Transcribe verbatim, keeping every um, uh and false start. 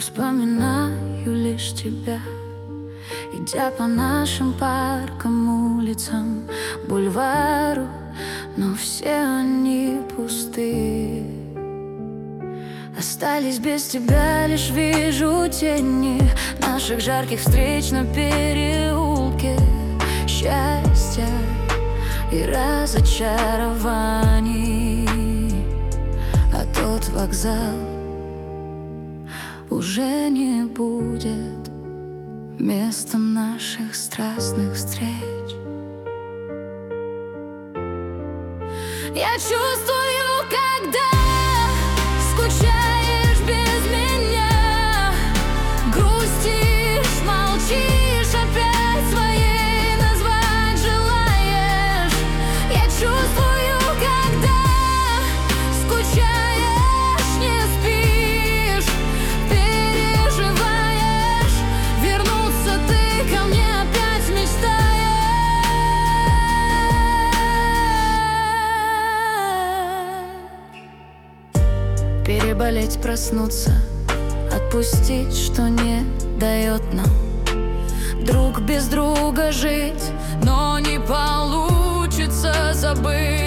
Вспоминаю лишь тебя, идя по нашим паркам, улицам, бульвару, но все они пусты. Остались без тебя, лишь вижу тени наших жарких встреч на переулке, счастья и разочарований. А тот вокзал уже не будет местом наших страстных встреч. Я чувствую, когда скучаешь без меня, грустишь, молчишь, опять своей назвать желаешь. Я чувствую, когда скучаешь, не спишь, переживаешь, вернуться ты ко мне опять мечтаешь. Переболеть, проснуться, отпустить, что не дает нам друг без друга жить, но не получится забыть.